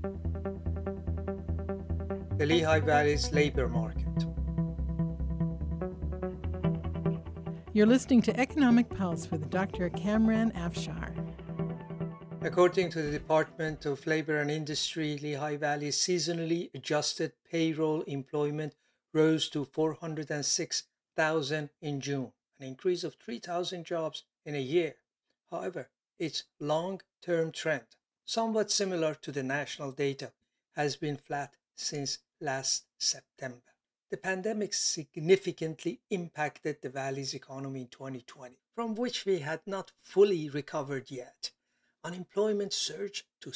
The Lehigh Valley's labor market. You're listening to Economic Pulse with Dr. Kamran Afshar. According to the Department of Labor and Industry, Lehigh Valley's seasonally adjusted payroll employment rose to 406,000 in June, an increase of 3,000 jobs in a year. However, its long-term trend, somewhat similar to the national data, has been flat since last September. The pandemic significantly impacted the Valley's economy in 2020, from which we had not fully recovered yet. Unemployment surged to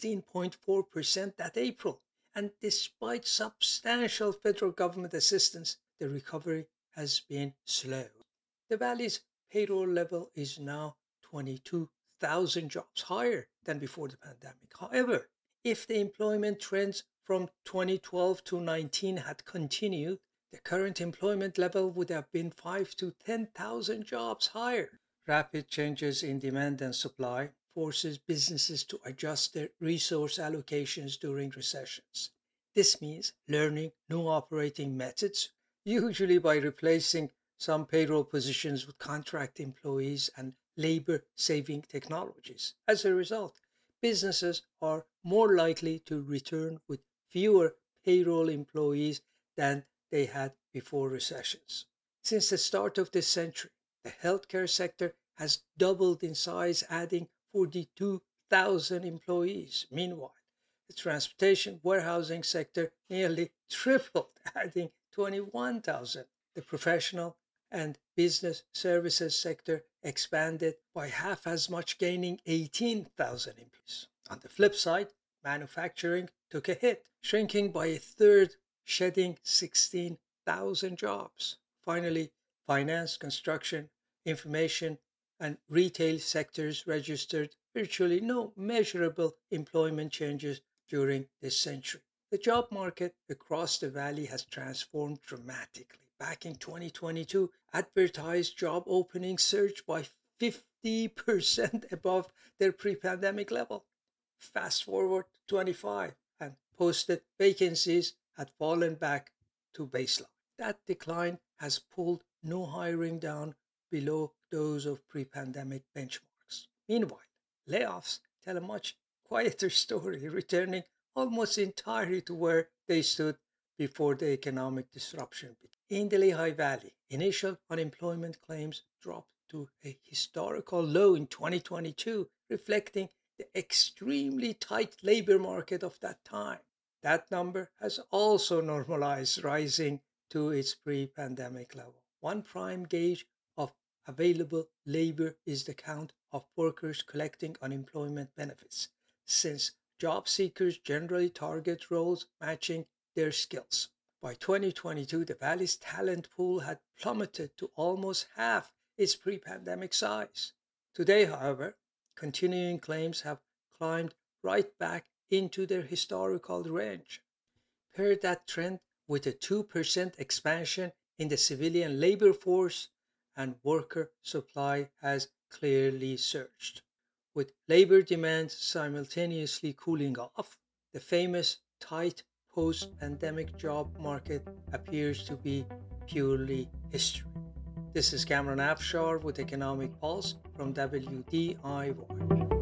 16.4% that April, and despite substantial federal government assistance, the recovery has been slow. The Valley's payroll level is now 22,000 jobs higher than before the pandemic. However, if the employment trends from 2012 to 19 had continued, the current employment level would have been 5 to 10,000 jobs higher. Rapid changes in demand and supply forces businesses to adjust their resource allocations during recessions. This means learning new operating methods, usually by replacing some payroll positions with contract employees and labor-saving technologies. As a result, businesses are more likely to return with fewer payroll employees than they had before recessions. Since the start of this century, the healthcare sector has doubled in size, adding 42,000 employees. Meanwhile, the transportation warehousing sector nearly tripled, adding 21,000. The professional and business services sector expanded by half as much, gaining 18,000 employees. On the flip side, manufacturing took a hit, shrinking by a third, shedding 16,000 jobs. Finally, finance, construction, information, and retail sectors registered virtually no measurable employment changes during this century. The job market across the valley has transformed dramatically. Back in 2022, advertised job openings surged by 50% above their pre-pandemic level. Fast forward to 25, and posted vacancies had fallen back to baseline. That decline has pulled new hiring down below those of pre-pandemic benchmarks. Meanwhile, layoffs tell a much quieter story, returning almost entirely to where they stood before the economic disruption began. In the Lehigh Valley, initial unemployment claims dropped to a historical low in 2022, reflecting the extremely tight labor market of that time. That number has also normalized, rising to its pre-pandemic level. One prime gauge of available labor is the count of workers collecting unemployment benefits, since job seekers generally target roles matching their skills. By 2022, the Valley's talent pool had plummeted to almost half its pre-pandemic size. Today, however, continuing claims have climbed right back into their historical range. Pair that trend with a 2% expansion in the civilian labor force, and worker supply has clearly surged. With labor demand simultaneously cooling off, the famous tight post-pandemic job market appears to be purely history. This is Kamran Afshar with Economic Pulse from WDIY.